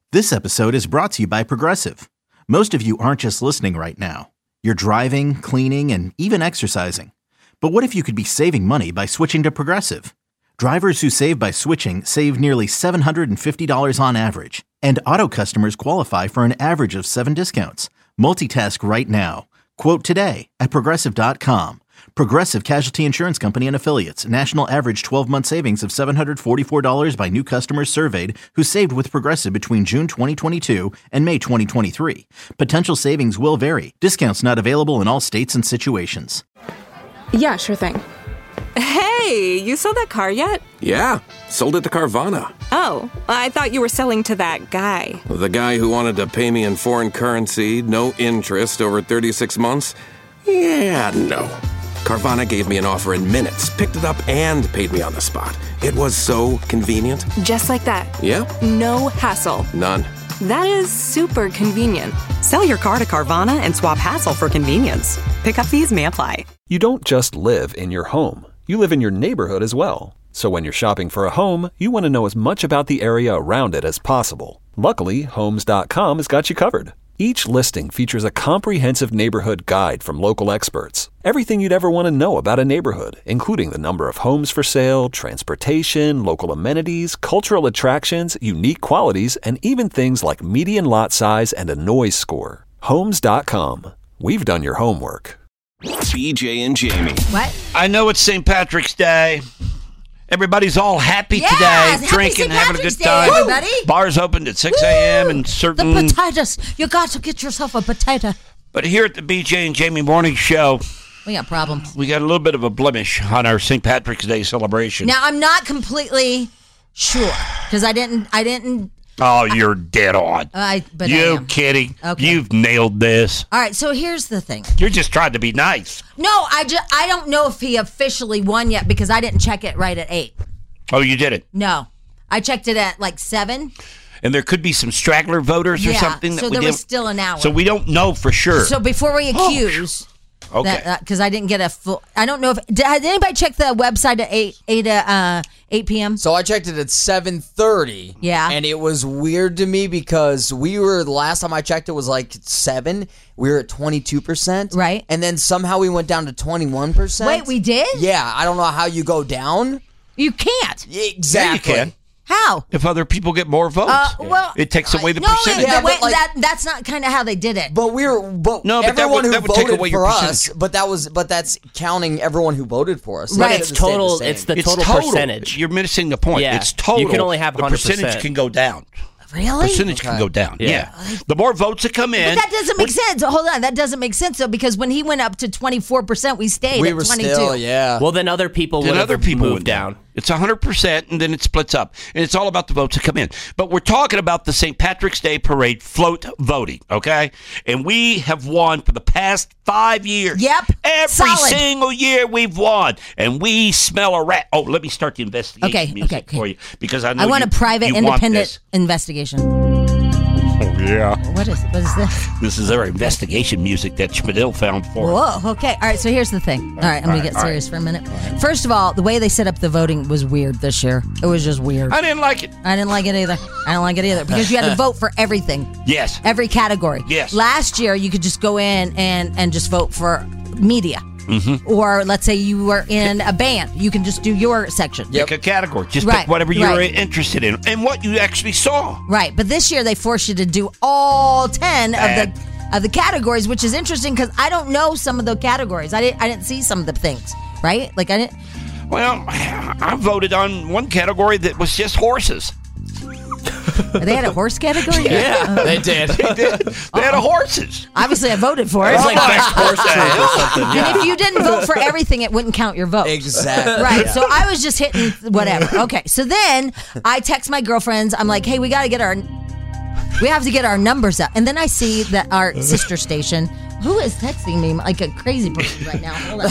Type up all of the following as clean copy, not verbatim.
This episode is brought to you by Progressive. Most of you aren't just listening right now. You're driving, cleaning, and even exercising. But what if you could be saving money by switching to Progressive? Drivers who save by switching save nearly $750 on average. And auto customers qualify for an average of 7 discounts. Multitask right now. Quote today at Progressive.com. Progressive Casualty Insurance Company and Affiliates. National average 12-month savings of $744 by new customers surveyed who saved with Progressive between June 2022 and May 2023. Potential savings will vary. Discounts not available in all states and situations. Yeah, sure thing. Hey, you sold that car yet? Yeah, sold it to Carvana. Oh, I thought you were selling to that guy. The guy who wanted to pay me in foreign currency, no interest, over 36 months? Yeah, no. Carvana gave me an offer in minutes, picked it up, and paid me on the spot. It was so convenient. Just like that. Yep. No hassle. None. That is super convenient. Sell your car to Carvana and swap hassle for convenience. Pickup fees may apply. You don't just live in your home. You live in your neighborhood as well. So when you're shopping for a home, you want to know as much about the area around it as possible. Luckily, Homes.com has got you covered. Each listing features a comprehensive neighborhood guide from local experts. Everything you'd ever want to know about a neighborhood, including the number of homes for sale, transportation, local amenities, cultural attractions, unique qualities, and even things like median lot size and a noise score. Homes.com. We've done your homework. BJ and Jamie. What? I know it's St. Patrick's Day. Everybody's all happy today, drinking, having a good time. Everybody. Bars opened at 6 a.m. and certain... The potatoes. You got to get yourself a potato. But here at the BJ and Jamie Morning Show, we got problems. We got a little bit of a blemish on our St. Patrick's Day celebration. Now, I'm not completely sure, because I didn't... Oh, you're dead on. But you I am. kidding. Okay. You've nailed this. All right, so here's the thing. You're just trying to be nice. No, I don't know if he officially won yet because I didn't check it right at 8. Oh, you did it? No. I checked it at like 7. And there could be some straggler voters or something that so we there didn't... was still an hour. So we don't know for sure. So before we accuse... Okay. Because I didn't get a full... I don't know if... Did anybody check the website at 8 p.m.? So I checked it at 7:30. Yeah. And it was weird to me because the last time I checked it was like 7. We were at 22%. Right. And then somehow we went down to 21%. Wait, we did? Yeah. I don't know how you go down. You can't. Exactly. Yeah, you can. How? If other people get more votes. Well, it takes away the percentage. That's not kind of how they did it. But everyone who would take voted away your for us, percentage. but that's counting everyone who voted for us. Right. It's total. It's the total percentage. You're missing the point. Yeah. It's total. You can only have 100%. The percentage can go down. Really? Percentage can go down. Yeah. The more votes that come in. But that doesn't make sense. Hold on. That doesn't make sense, though, because when he went up to 24%, we stayed at 22. Still, yeah. Well, then other people would have moved down. It's 100%, and then it splits up. And it's all about the votes that come in. But we're talking about the St. Patrick's Day Parade float voting, okay? And we have won for the past 5 years. Yep. Every single year we've won. And we smell a rat. Oh, let me start the investigation music for you. Because I know I want a private, independent investigation. Oh, yeah. What is this? This is our investigation music that Spadil found for us. Whoa, okay. All right, so here's the thing. All right, I'm going to get serious for a minute. First of all, the way they set up the voting was weird this year. It was just weird. I didn't like it. I didn't like it either. Because you had to vote for everything. Yes. Every category. Yes. Last year, you could just go in and just vote for media. Mm-hmm. Or let's say you were in a band. You can just do your section. Pick a category. Just pick whatever you're interested in and what you actually saw. Right. But this year they forced you to do all 10 of the categories, which is interesting because I don't know some of the categories. I didn't see some of the things. Right? Like I didn't. Well, I voted on one category that was just horses. They had a horse category? Yeah. They did. They had horses. Obviously, I voted for it. It's like best horse troop or something. And if you didn't vote for everything, it wouldn't count your vote. Exactly. Right. So I was just hitting whatever. Okay. So then I text my girlfriends. I'm like, hey, we have to get our numbers up. And then I see that our sister station, who is texting me like a crazy person right now? Hold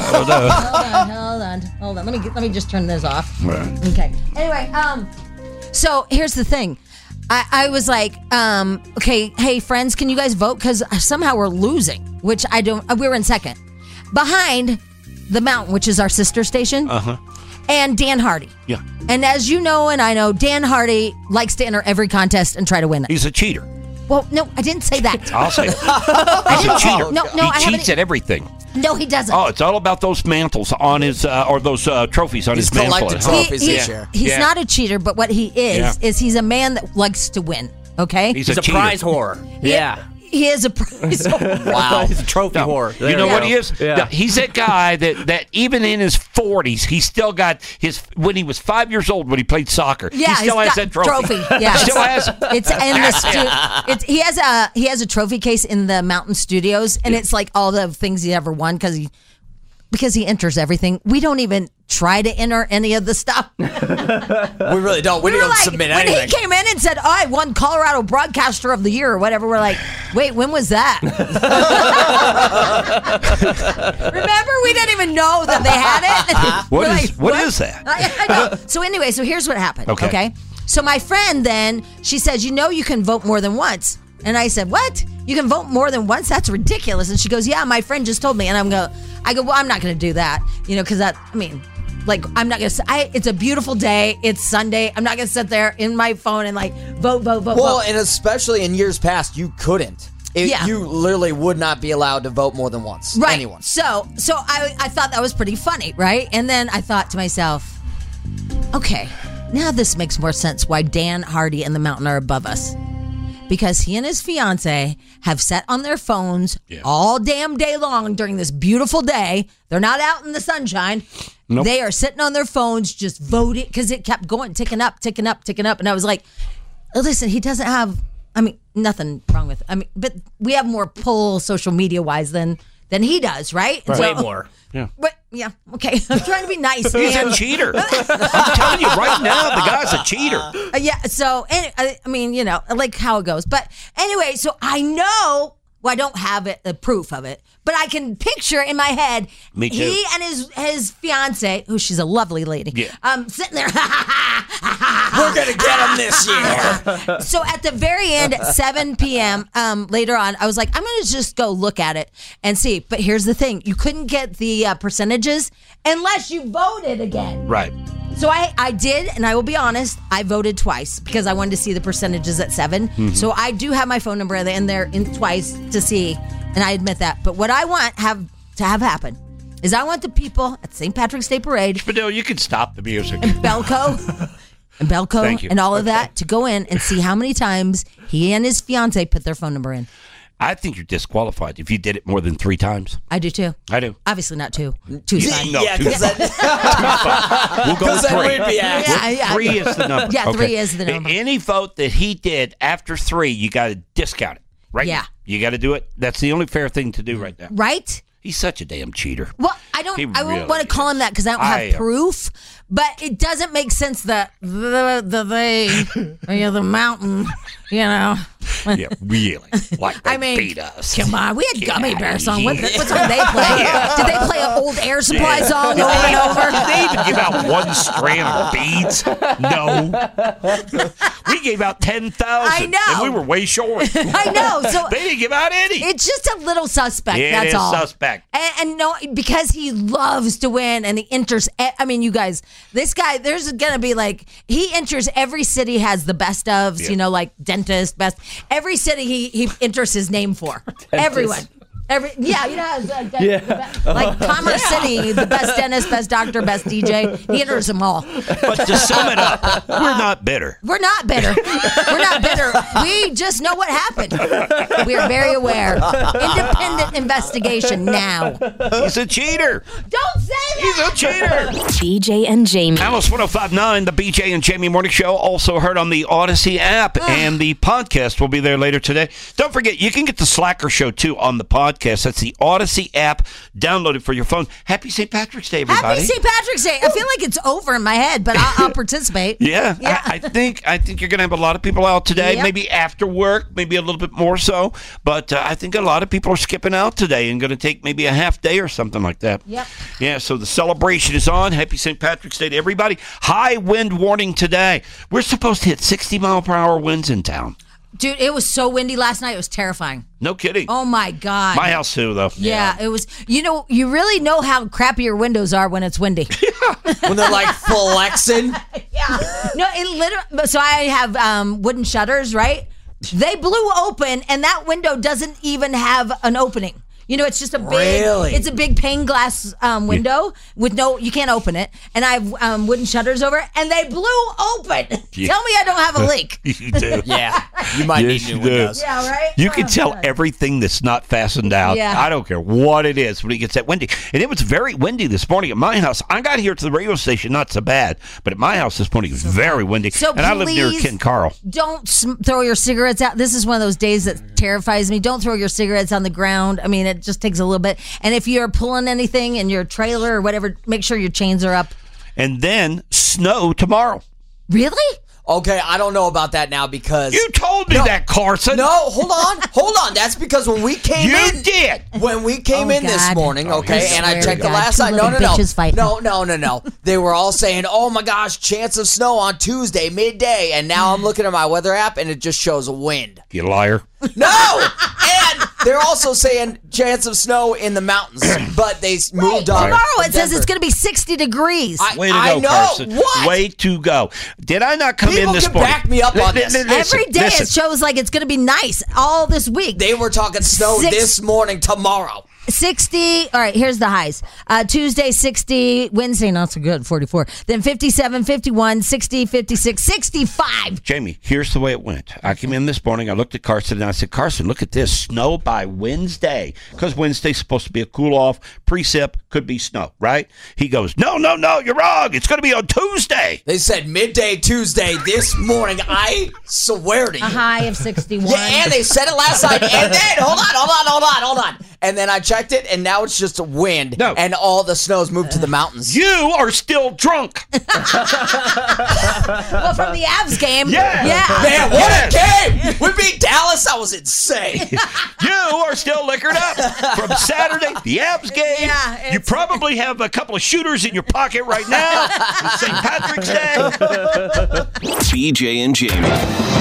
on. Let me just turn this off. Right. Okay. Anyway, so here's the thing. I was like, okay, hey, friends, can you guys vote? Because somehow we're losing, which I don't. We're in second. Behind the mountain, which is our sister station. Uh-huh. and Dan Hardy. Yeah. And as you know, and I know, Dan Hardy likes to enter every contest and try to win it. He's a cheater. Well, no, I didn't say that. I'll say it. He's a cheater. No, he cheats at everything. No, he doesn't. Oh, it's all about those mantles on his, or those trophies on his mantle. He's collected trophies this year. He's not a cheater, but what he is he's a man that likes to win. Okay, he's a prize whore. Yeah. He is a prize whore. Wow. He's a trophy whore. You know what he is? Yeah. He's that guy that even in his 40s, he still got when he was 5 years old when he played soccer. Yeah, he still has that trophy. Yeah, he still has it. It's in the he has a trophy case in the Mountain Studios, and it's like all the things he ever won because he enters everything. We don't even try to enter any of the stuff. We really don't. We don't submit anything. When he came in and said, I won Colorado Broadcaster of the Year or whatever, we're like, wait, when was that? Remember? We didn't even know that they had it. What is that? I know. So anyway, here's what happened. Okay. So my friend then, she says, you can vote more than once. And I said, what? You can vote more than once? That's ridiculous. And she goes, yeah, my friend just told me. And I go, well, I'm not going to do that. Because I'm not going to, it's a beautiful day. It's Sunday. I'm not going to sit there in my phone and vote. Well, and especially in years past, you couldn't. You literally would not be allowed to vote more than once. Right. Anyone. So I thought that was pretty funny, right? And then I thought to myself, okay, now this makes more sense why Dan Hardy and the Mountain are above us. Because he and his fiance have sat on their phones all damn day long during this beautiful day. They're not out in the sunshine. Nope. They are sitting on their phones just voting because it kept going, ticking up. And I was like, listen, he doesn't have, nothing wrong with it. But we have more pull social media wise than he does, right? Way more. Yeah. But yeah, okay. I'm trying to be nice. He's a cheater. I'm telling you right now, the guy's a cheater. Yeah. So, like how it goes. But anyway, so I know. Well, I don't have the proof of it, but I can picture in my head. Me too. He and his fiance, who she's a lovely lady, sitting there. We're gonna get him this year. So at the very end, at 7 p.m. Later on, I was like, I'm gonna just go look at it and see. But here's the thing: you couldn't get the percentages unless you voted again. Right. So I did, and I will be honest, I voted twice because I wanted to see the percentages at 7. Mm-hmm. So I do have my phone number in there twice to see, and I admit that. But what I want to have happen is I want the people at St. Patrick's Day Parade. Spadil, you can stop the music. And Belco and all of that to go in and see how many times he and his fiance put their phone number in. I think you're disqualified if you did it more than 3 times. I do too. I do. Obviously not 2. 2's fine. No, 2's fine. We'll go with 3. 3 is the number. Yeah, 3 is the number. Any vote that he did after 3, you got to discount it. Right? Yeah. You got to do it. That's the only fair thing to do right now. Right? He's such a damn cheater. Well, I won't want to call him that because I don't have proof, but it doesn't make sense that the mountain, Yeah, really. Like they beat us. Come on, we had Gummy Bear song. What song they play? Did they play an old Air Supply song over and over? Did they even give out 1 strand of beads? No. We gave out 10,000. I know. And we were way short. I know. So they didn't give out any. It's just a little suspect, that's all. It is suspect. And no, because he loves to win and he enters, you guys, this guy, there's going to be he enters every city has the best ofs, like dentist, best. Every city he enters his name for. Everyone. Like Commerce City, the best dentist, best doctor, best DJ. He enters them all. But to sum it up, we're not bitter. We're not bitter. We just know what happened. We are very aware. Independent investigation now. He's a cheater. Don't say that. He's a cheater. BJ and Jamie. Alice 105.9, the BJ and Jamie Morning Show, also heard on the Odyssey app, and the podcast will be there later today. Don't forget, you can get the Slacker Show, too, on the podcast. That's the Odyssey app. Download it for your phone. Happy St. Patrick's Day, everybody. Happy St. Patrick's Day. I feel like it's over in my head, but I'll participate. Yeah. I think you're going to have a lot of people out today, maybe after work, maybe a little bit more so. But I think a lot of people are skipping out today and going to take maybe a half day or something like that. Yep. Yeah, so the celebration is on. Happy St. Patrick's Day to everybody. High wind warning today. We're supposed to hit 60-mile-per-hour winds in town. Dude, it was so windy last night. It was terrifying. No kidding. Oh, my God. My house, too, though. Yeah, it was. You really know how crappy your windows are when it's windy. When they're like flexing. Yeah. No, it literally. So I have wooden shutters, right? They blew open, and that window doesn't even have an opening. It's just a big, it's a big pane glass window with you can't open it. And I have wooden shutters over it, and they blew open. Yeah. Tell me I don't have a leak. You do. Yeah. You might need new windows. Yeah, right? You can tell everything that's not fastened out. Yeah. I don't care what it is when it gets that windy. And it was very windy this morning at my house. I got here to the radio station, not so bad. But at my house this morning, it was very windy. So and I live near please Ken Carl. Don't throw your cigarettes out. This is one of those days that terrifies me. Don't throw your cigarettes on the ground. I mean, it just takes a little bit. And if you're pulling anything in your trailer or whatever, make sure your chains are up. And then snow tomorrow. Really? Okay, I don't know about that now because... You told me that, Carson. No, hold on. That's because when we came in... You did. When we came in this morning, okay, and I checked the last Two night. No. They were all saying, oh my gosh, chance of snow on Tuesday, midday. And now I'm looking at my weather app and it just shows wind. You liar. No! And they're also saying chance of snow in the mountains, but they moved on. Tomorrow it says it's going to be 60 degrees. Way to go, I know. Carson. What? Way to go. Did I not come in this can morning? back me up on this. Every day it shows like it's going to be nice all this week. They were talking snow this morning, tomorrow. 60. All right, here's the highs. Tuesday, 60. Wednesday, not so good, 44. Then 57, 51, 60, 56, 65. Jamie, here's the way it went. I came in this morning. I looked at Carson and I said, Carson, look at this. Snow by Wednesday. Because Wednesday's supposed to be a cool off. Precip could be snow, right? He goes, no, you're wrong. It's going to be on Tuesday. They said midday Tuesday this morning. I swear to you. A high of 61. Yeah, and they said it last night. And then, hold on. And then I checked it, and now it's just wind. No. And all the snow's moved to the mountains. You are still drunk. Well, from the Avs game. Yeah. Man, what a game! We beat Dallas. That was insane. You are still liquored up from Saturday, the Avs game. Yeah, you probably have a couple of shooters in your pocket right now. It's St. Patrick's Day. BJ and Jamie.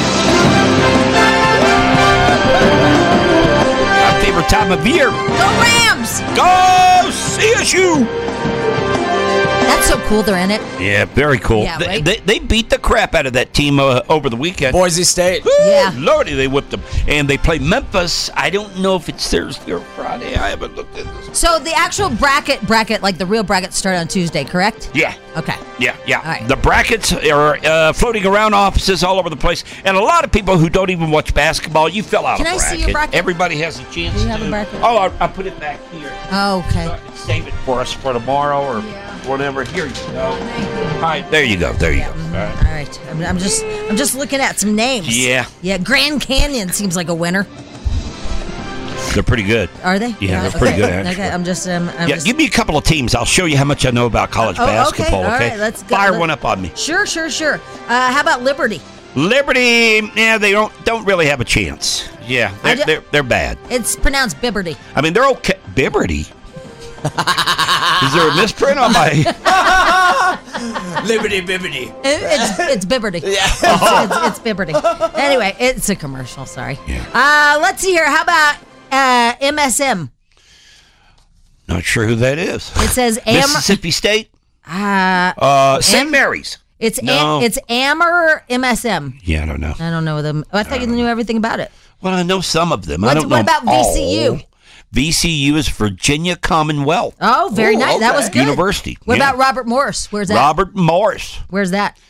Our favorite time of year. Go Rams! Go CSU! That's so cool they're in it. Yeah, very cool. Yeah, right? They beat the crap out of that team over the weekend. Boise State. Woo, Yeah. Lordy, they whipped them. And they play Memphis. I don't know if it's Thursday or Friday. I haven't looked at this. So the actual bracket, like the real bracket, start on Tuesday, correct? Yeah. Okay. Yeah. All right. The brackets are floating around offices all over the place. And a lot of people who don't even watch basketball, you fill out Can a I bracket. see your bracket? Everybody has a chance Do you have to. a bracket? Oh, I'll put it back here. Oh, okay. So I can save it for us for tomorrow or whatever. Here you go. All right, there you go. All right. I'm just looking at some names. Yeah. Yeah. Grand Canyon seems like a winner. They're pretty good. Are they? Yeah, they're pretty good, actually. Okay. I'm just. Give me a couple of teams. I'll show you how much I know about college basketball. Okay. All Okay. right, let's go. Fire one up on me. Sure. How about Liberty? Liberty, they don't really have a chance. Yeah, they're bad. It's pronounced Bibberty. I mean, they're okay. Bibberty. Is there a misprint on my? Liberty Bibbity. It's Bibberty. Yeah. It's Bibberty. Anyway, it's a commercial. Sorry. Yeah. Let's see here. How about MSM? Not sure who that is. It says Mississippi State. St. Mary's. It's No. it's Ammer MSM. Yeah, I don't know. I don't know them. I thought you knew everything about it. Well, I know some of them. I What don't know about them all. VCU? VCU is Virginia Commonwealth Oh, very Ooh, nice. That okay. was good. University. What Yeah. about Robert Morris? Where's that? Robert Morris. Where's that?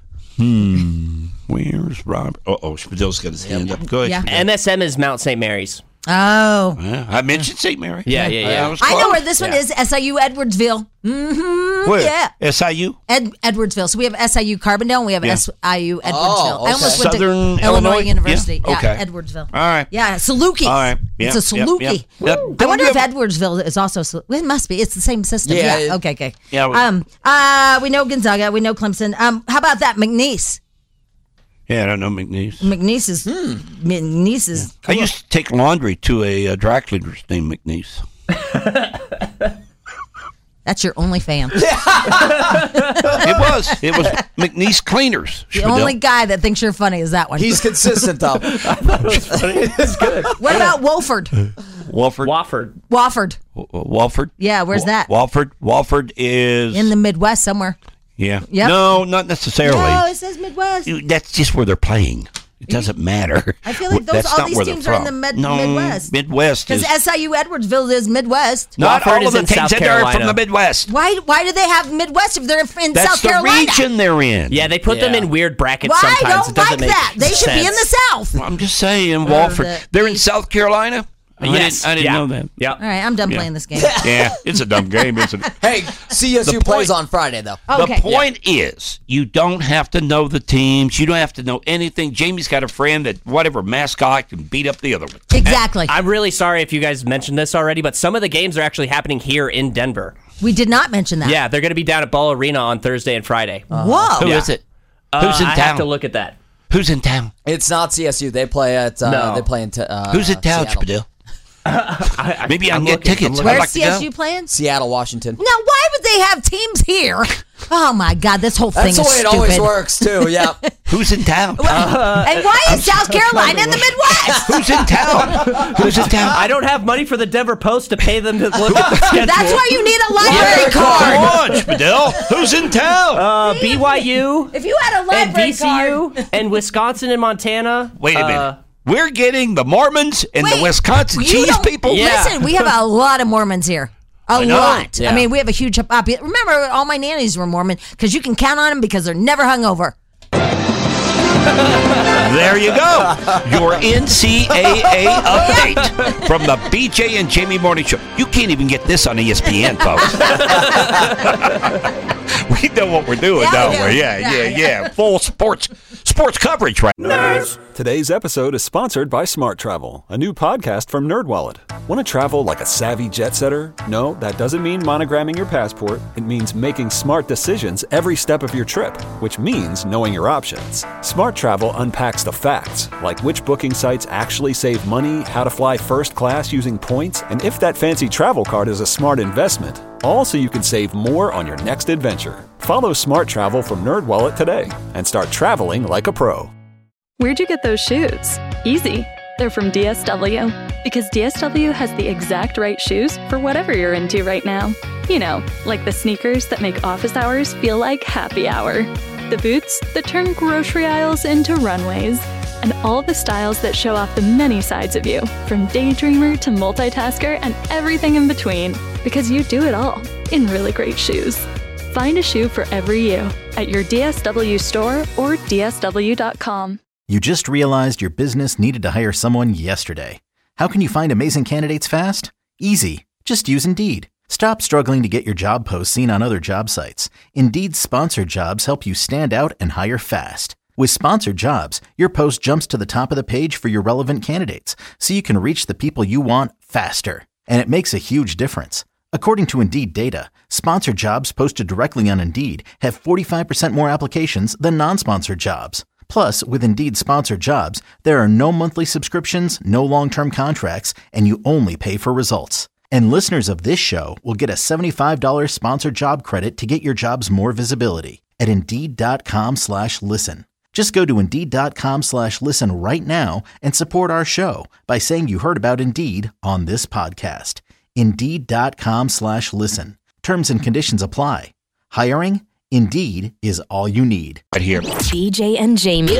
Where's Robert? Spadill's got his hand up. Go ahead. Yeah. MSM is Mount St. Mary's. Oh. Yeah, I mentioned St. Mary. Yeah. was I know close. where this one is. SIU Edwardsville. Mm-hmm. Where? Yeah. SIU? Edwardsville. So we have SIU Carbondale and we have SIU Edwardsville. okay. I almost went Southern to Illinois University. Yeah, okay. Edwardsville. All right. Yeah, Saluki. All right. It's a Saluki. Yep. I wonder if Edwardsville is also. It must be. It's the same system. Yeah. Yeah. Okay. Yeah, we know Gonzaga. We know Clemson. How about that McNeese? Yeah, I don't know McNeese. McNeese is. McNeese is. I used to take laundry to a dry cleaner's named McNeese. That's your only fan. It was McNeese Cleaners. The only guy that thinks you're funny is that one. He's consistent, though. It's good. What about Wolford? Wofford. Wofford. Yeah, where's that? Wofford is In the Midwest somewhere. Yeah. Yep. No, not necessarily. No, it says Midwest. That's just where they're playing. It doesn't matter. I feel like That's all not these where teams they're are in the from. Midwest. Midwest Because is SIU Edwardsville is Midwest. not Wofford all of is the in teams South that are from Carolina. the Midwest. Why do they have Midwest if they're in That's South the Carolina? region they're in. Yeah, they put them in weird brackets Why? sometimes. Don't It doesn't like make that. They should be in sense. the South. I'm just saying, Wofford. They're in South Carolina? Yes. I didn't know that. Yeah. All right, I'm done playing this game. Yeah, it's a dumb game, isn't it? Hey, CSU plays on Friday, though. Okay. The point is, you don't have to know the teams. You don't have to know anything. Jamie's got a friend that whatever mascot can beat up the other one. Exactly. I'm really sorry if you guys mentioned this already, but some of the games are actually happening here in Denver. We did not mention that. Yeah, they're going to be down at Ball Arena on Thursday and Friday. Whoa. Who is it? Who's in I town? have to look at that. Who's in town? It's not CSU. They play at. No. They play in. Who's in town, Seattle. Spadil? Maybe I can get tickets. I'd Where's like to go. CSU playing? Seattle, Washington. Now, why would they have teams here? Oh my God, this whole thing That's the is way it stupid. always works, too. Yeah. Who's in town? And why is South Carolina in the Midwest? Who's in town? Who's in town? I don't have money for the Denver Post to pay them to look at the schedule. That's why you need a library card. Come on, Spadil. Who's in town? BYU If you had a and library VCU card. and Wisconsin and Montana. Wait a minute. We're getting the Mormons and the Wait, Wisconsin you cheese don't- people? Yeah. Listen, we have a lot of Mormons here. A know. lot. Yeah. I mean, we have a huge population. Remember, all my nannies were Mormon because you can count on them because they're never hungover. There you go. Your NCAA update from the BJ and Jamie Morning Show. You can't even get this on ESPN, folks. We know what we're doing, Yeah, don't we do. we? Yeah. Full sports coverage right now. Today's episode is sponsored by Smart Travel, a new podcast from NerdWallet. Want to travel like a savvy jet setter? No, that doesn't mean monogramming your passport. It means making smart decisions every step of your trip, which means knowing your options. Smart Travel unpacks the facts, like which booking sites actually save money, how to fly first class using points, and if that fancy travel card is a smart investment. All so you can save more on your next adventure. Follow Smart Travel from NerdWallet today and start traveling like a pro. Where'd you get those shoes? Easy. They're from DSW. Because DSW has the exact right shoes for whatever you're into right now. You know, like the sneakers that make office hours feel like happy hour. The boots that turn grocery aisles into runways. And all the styles that show off the many sides of you, from daydreamer to multitasker and everything in between. Because you do it all in really great shoes. Find a shoe for every you at your DSW store or DSW.com. You just realized your business needed to hire someone yesterday. How can you find amazing candidates fast? Easy. Just use Indeed. Stop struggling to get your job posts seen on other job sites. Indeed's sponsored jobs help you stand out and hire fast. With sponsored jobs, your post jumps to the top of the page for your relevant candidates, so you can reach the people you want faster. And it makes a huge difference. According to Indeed data, sponsored jobs posted directly on Indeed have 45% more applications than non-sponsored jobs. Plus, with Indeed sponsored jobs, there are no monthly subscriptions, no long-term contracts, and you only pay for results. And listeners of this show will get a $75 sponsored job credit to get your jobs more visibility at Indeed.com/listen. Just go to Indeed.com/listen right now and support our show by saying you heard about Indeed on this podcast. Indeed.com/listen. Terms and conditions apply. Hiring? Indeed is all you need. Right here. BJ and Jamie.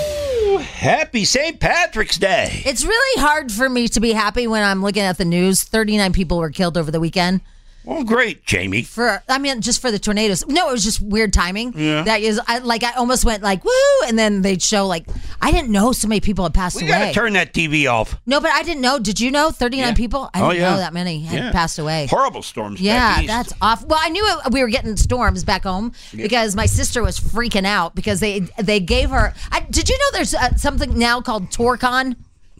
Happy St. Patrick's Day. It's really hard for me to be happy when I'm looking at the news. 39 people were killed over the weekend. Well, great, Jamie. Just for the tornadoes. No, it was just weird timing. Yeah. That is, I almost went like, woo, and then they'd show like, I didn't know so many people had passed We away. got to turn that TV off. No, but I didn't know. Did you know 39 people? I didn't know that many had passed away. Horrible storms Yeah, back east. that's awful. Well, I knew we were getting storms back home because my sister was freaking out because they gave her. Did you know there's something now called Torcon?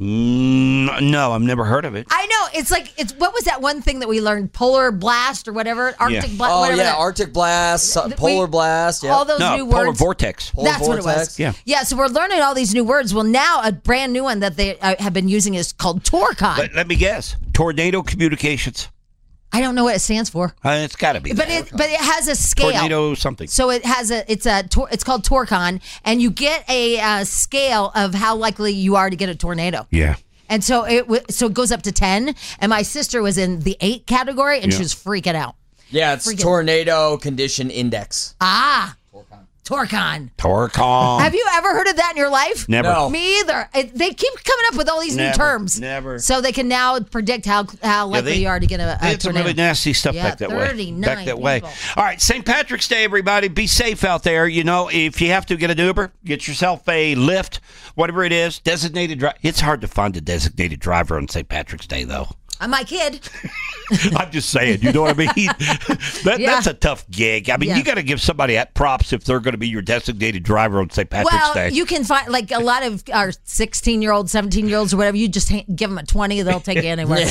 No, I've never heard of it. I know. It's what was that one thing that we learned? Polar blast or whatever? Arctic blast. Oh, whatever yeah. Arctic blast, polar blast. Yeah. All those new words. Polar vortex. That's what it was. Yeah. Yeah, so we're learning all these new words. Well, now a brand new one that they have been using is called Torcon. Let me guess. Tornado communications. I don't know what it stands for. It's got to be. But it has a scale. Tornado something. So it has it's called Torcon, and you get a scale of how likely you are to get a tornado. Yeah. And so it goes up to 10, and my sister was in the 8 category, and she was freaking out. Yeah, it's Tornado Condition Index. Torcon. Torcon. Have you ever heard of that in your life? Never. No. Me either. They keep coming up with all these new terms. Never. So they can now predict how likely you are to get a They had some tornado. really nasty stuff back that way. 39 Back that way. people. All right, St. Patrick's Day, everybody. Be safe out there. You know, if you have to get an Uber, get yourself a Lyft, whatever it is, designated driver. It's hard to find a designated driver on St. Patrick's Day, though. My kid. I'm just saying, you know what I mean? That's a tough gig. I mean, you got to give somebody that props if they're going to be your designated driver on St. Patrick's Day. Well, you can find, like, a lot of our 16-year-olds, 17-year-olds, or whatever, you just give them a 20, they'll take you anywhere.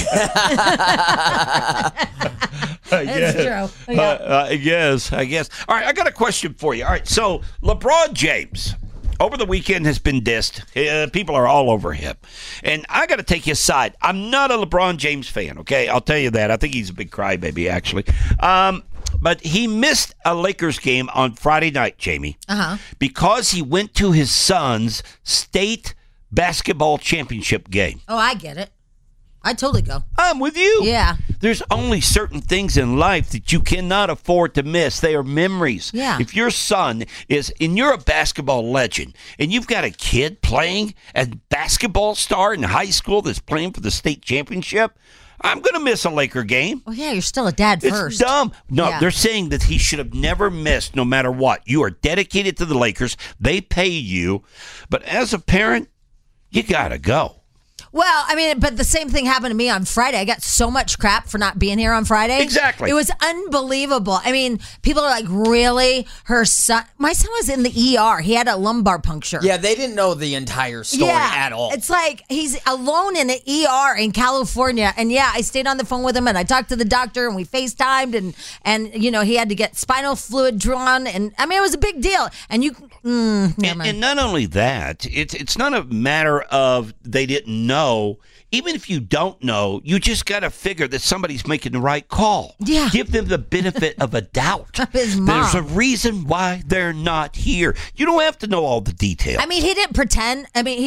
That's true. Yeah. I guess. All right, I got a question for you. All right, so LeBron James over the weekend has been dissed. People are all over him. And I got to take his side. I'm not a LeBron James fan, okay? I'll tell you that. I think he's a big crybaby, actually. But he missed a Lakers game on Friday night, Jamie, because he went to his son's state basketball championship game. Oh, I get it. I'd totally go. I'm with you. Yeah. There's only certain things in life that you cannot afford to miss. They are memories. Yeah. If your son and you're a basketball legend, and you've got a kid playing a basketball star in high school that's playing for the state championship, I'm going to miss a Laker game. Oh, yeah, you're still a dad first. It's dumb. No, Yeah. they're saying that he should have never missed no matter what. You are dedicated to the Lakers. They pay you. But as a parent, you got to go. Well, I mean, but the same thing happened to me on Friday. I got so much crap for not being here on Friday. Exactly. It was unbelievable. I mean, people are like, really? My son was in the ER. He had a lumbar puncture. Yeah, they didn't know the entire story at all. It's like he's alone in an ER in California. And yeah, I stayed on the phone with him and I talked to the doctor and we FaceTimed and you know, he had to get spinal fluid drawn. And I mean, it was a big deal. And you... And not only that, it's not a matter of they didn't know. Even if you don't know, you just got to figure that somebody's making the right call. Yeah. Give them the benefit of a doubt. His mom. There's a reason why they're not here. You don't have to know all the details. I mean, he didn't pretend.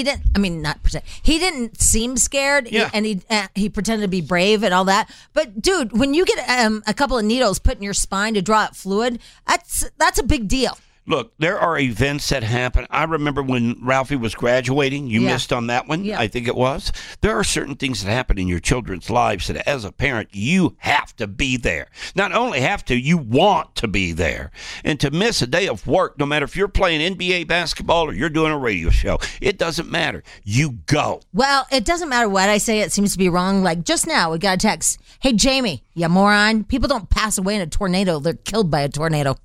Not pretend. He didn't seem scared. Yeah. And he pretended to be brave and all that. But dude, when you get a couple of needles put in your spine to draw out fluid, that's a big deal. Look, there are events that happen. I remember when Ralphie was graduating. You missed on that one, I think it was. There are certain things that happen in your children's lives that as a parent, you have to be there. Not only have to, you want to be there. And to miss a day of work, no matter if you're playing NBA basketball or you're doing a radio show, it doesn't matter. You go. Well, it doesn't matter what I say. It seems to be wrong. Like just now, we got a text. Hey, Jamie, you moron. People don't pass away in a tornado. They're killed by a tornado.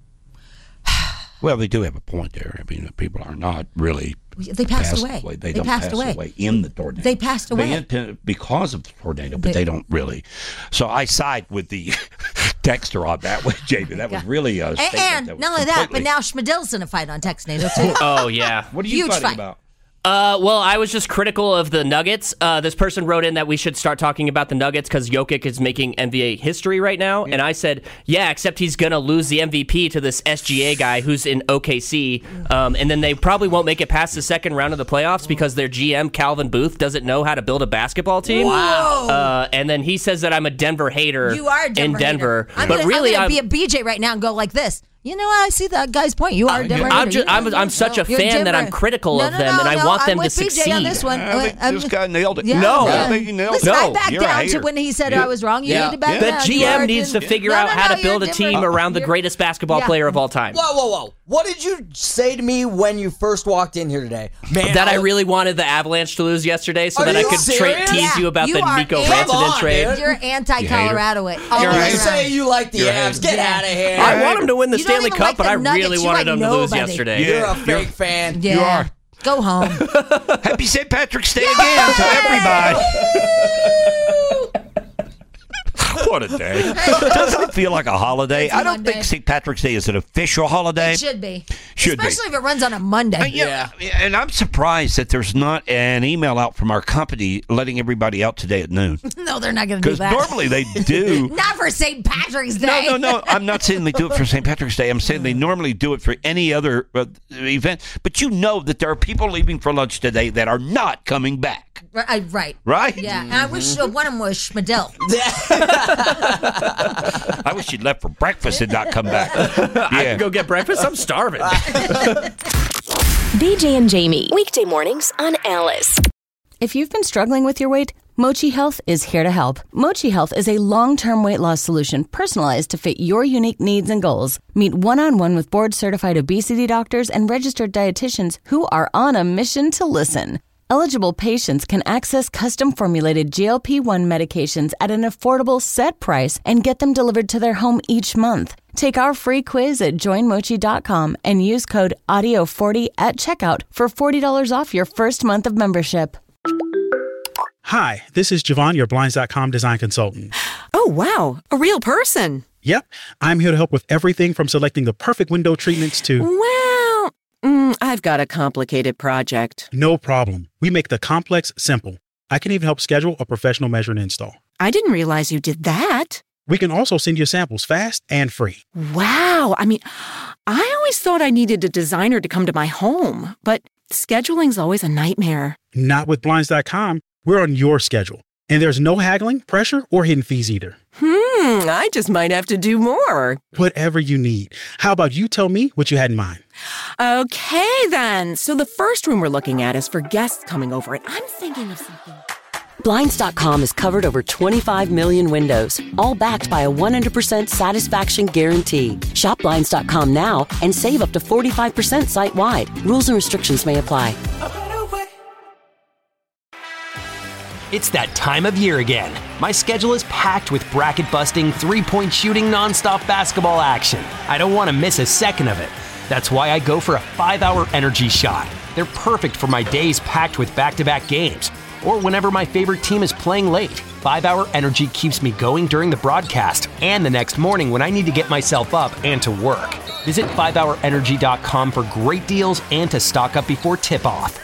Well, they do have a point there. I mean, people are not really. They passed away. They don't pass away in the tornado. They passed away. Because of the tornado, but they don't really. So I side with the texter on that one, Jamie. That was really a statement. And not only that, but now Schmidl's in a fight on Texnado, too. Oh, yeah. What are you Huge fighting fight. about? Well, I was just critical of the Nuggets. This person wrote in that we should start talking about the Nuggets because Jokic is making NBA history right now. And I said, yeah, except he's going to lose the MVP to this SGA guy who's in OKC. And then they probably won't make it past the second round of the playoffs because their GM, Calvin Booth, doesn't know how to build a basketball team. Wow. And then he says that I'm a Denver hater. You are a Denver in Denver. hater. But really, I'm going to be a BJ right now and go like this. You know what? I see that guy's point. You are a Denver hater. I'm such a fan that I'm critical of them, and I want them to succeed. BJ on this one. This guy nailed it. Yeah. No. I think he nailed it. Listen, I No, backed you're a down to hater. when he said I was wrong. You need to back The down. You are GM needs to figure No, out no, how no, to build a you're team different. around the greatest basketball player of all time. Whoa. What did you say to me when you first walked in here today? Man, That I really wanted the Avalanche to lose yesterday so Are that I you could serious? tease you about the are Nico Come Rantanen on, trade. dude. You're anti-Colorado. you say you like the Avs. Get out of here. I want them to win the You don't Stanley even Cup, like but the I Nuggets. really You wanted like them to lose nobody. yesterday. You're a fake fan. Yeah. You are. Go home. Happy St. Patrick's Day again to everybody. What a day. not feel like a holiday. It's I don't Monday. think St. Patrick's Day is an official holiday. It should be. Should be. Especially if it runs on a Monday. Yeah. And I'm surprised that there's not an email out from our company letting everybody out today at noon. No, they're not going to do Because that. normally they do. Not for St. Patrick's Day. No. I'm not saying they do it for St. Patrick's Day. I'm saying they normally do it for any other event. But you know that there are people leaving for lunch today that are not coming back. Right. Right? Yeah. And I wish one of them was Schmidl. I wish you'd left for breakfast and not come back. I can go get breakfast. I'm starving. BJ and Jamie, weekday mornings on Alice. If you've been struggling with your weight, Mochi Health is here to help. Mochi Health is a long-term weight loss solution personalized to fit your unique needs and goals. Meet one-on-one with board-certified obesity doctors and registered dietitians who are on a mission to listen. Eligible patients can access custom-formulated GLP-1 medications at an affordable set price and get them delivered to their home each month. Take our free quiz at joinmochi.com and use code AUDIO40 at checkout for $40 off your first month of membership. Hi, this is Javon, your Blinds.com design consultant. Oh, wow. A real person. Yep. I'm here to help with everything from selecting the perfect window treatments to... Well, I've got a complicated project. No problem. We make the complex simple. I can even help schedule a professional measure and install. I didn't realize you did that. We can also send you samples fast and free. Wow. I mean, I always thought I needed a designer to come to my home, but scheduling's always a nightmare. Not with Blinds.com. We're on your schedule. And there's no haggling, pressure, or hidden fees either. I just might have to do more. Whatever you need. How about you tell me what you had in mind? Okay, then. So the first room we're looking at is for guests coming over, and I'm thinking of something. Blinds.com has covered over 25 million windows, all backed by a 100% satisfaction guarantee. Shop Blinds.com now and save up to 45% site-wide. Rules and restrictions may apply. It's that time of year again. My schedule is packed with bracket-busting, three-point shooting, nonstop basketball action. I don't want to miss a second of it. That's why I go for a 5-hour energy shot. They're perfect for my days packed with back-to-back games, or whenever my favorite team is playing late. 5-hour energy keeps me going during the broadcast and the next morning when I need to get myself up and to work. Visit 5hourenergy.com for great deals and to stock up before tip-off.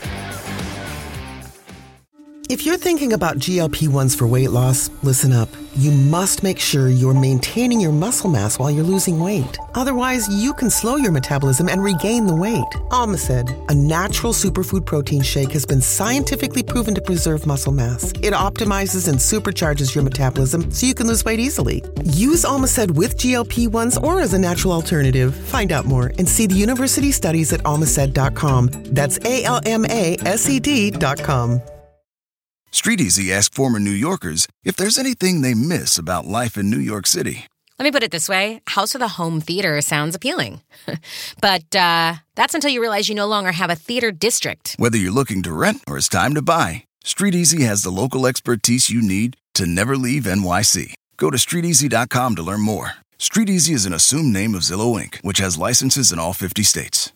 If you're thinking about GLP-1s for weight loss, listen up. You must make sure you're maintaining your muscle mass while you're losing weight. Otherwise, you can slow your metabolism and regain the weight. Almacid, a natural superfood protein shake, has been scientifically proven to preserve muscle mass. It optimizes and supercharges your metabolism so you can lose weight easily. Use Almacid with GLP-1s or as a natural alternative. Find out more and see the university studies at almacid.com. That's ALMASED.com. StreetEasy asked former New Yorkers if there's anything they miss about life in New York City. Let me put it this way. House with a home theater sounds appealing. But that's until you realize you no longer have a theater district. Whether you're looking to rent or it's time to buy, StreetEasy has the local expertise you need to never leave NYC. Go to StreetEasy.com to learn more. StreetEasy is an assumed name of Zillow Inc., which has licenses in all 50 states.